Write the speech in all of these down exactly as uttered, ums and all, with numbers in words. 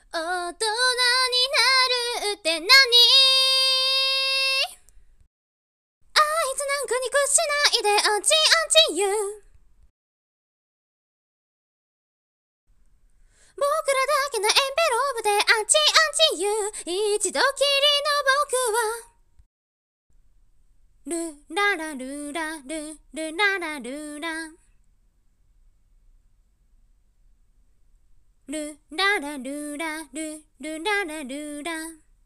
大人になるって何？あいつなんかに屈しないであちあち言う。僕らだけのエンベローブであちあち言う。一度きりの僕はルララルラルルララルラルララルラルルララルラ。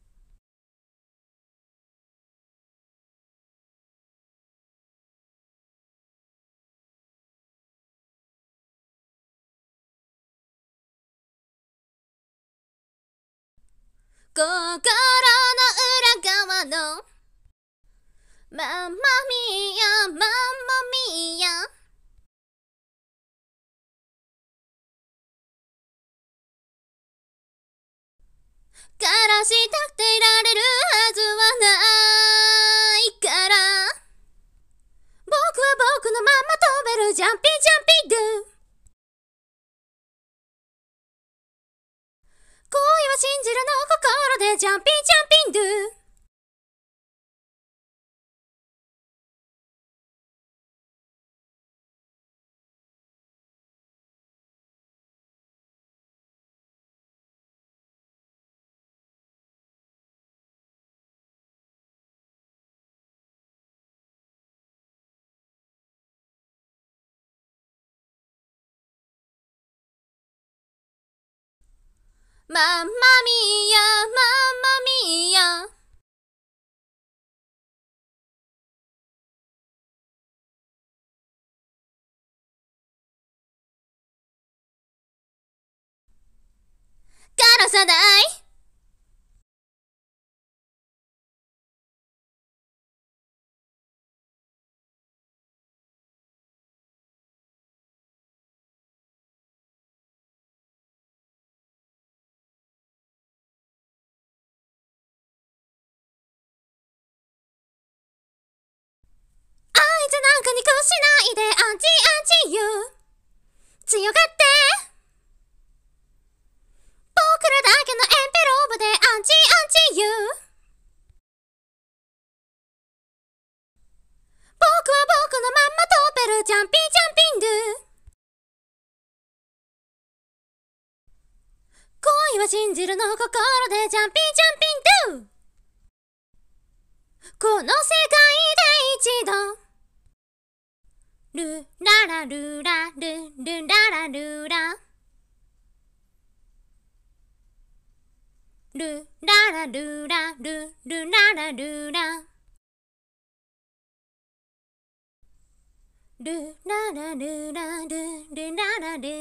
心の裏側のママミヤママミヤ。からしたくていられるはずはないから、僕は僕のまま飛べるジャンピージャンピードゥ。恋は信じるの心でジャンピージャンピンドゥ。ママミヤママミヤ。からさない。あいつなんかに屈しないであちあち言う。強がって僕らだけのエンペローブであちあち言う。僕は僕のまんま飛べるジャンピージャンピンドゥ。恋は信じるの心でジャンピージャンピンドゥ。この世界で一度ルララルラルルララルラルララルラルルララルラルララルラルルララル